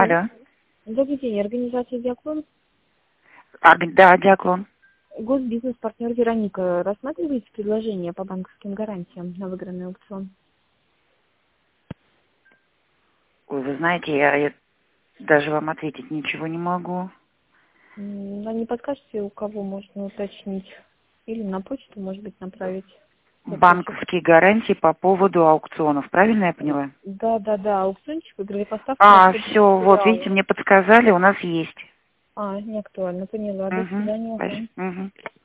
Алло. Добрый день, организация «Диаклон». Да, Диаклон. Госбизнес-партнер Вероника. Рассматриваете предложение по банковским гарантиям на выигранный аукцион? Ой, вы знаете, я даже вам ответить ничего не могу. А не подскажете, у кого можно уточнить? Или на почту, может быть, направить? Банковские гарантии по поводу аукционов, правильно я поняла? Да, аукциончик, выиграли поставку на 100 тысяч Все, вот, видите, реалов. мне подсказали, у нас есть. Не актуально, поняла. До свидания. Угу.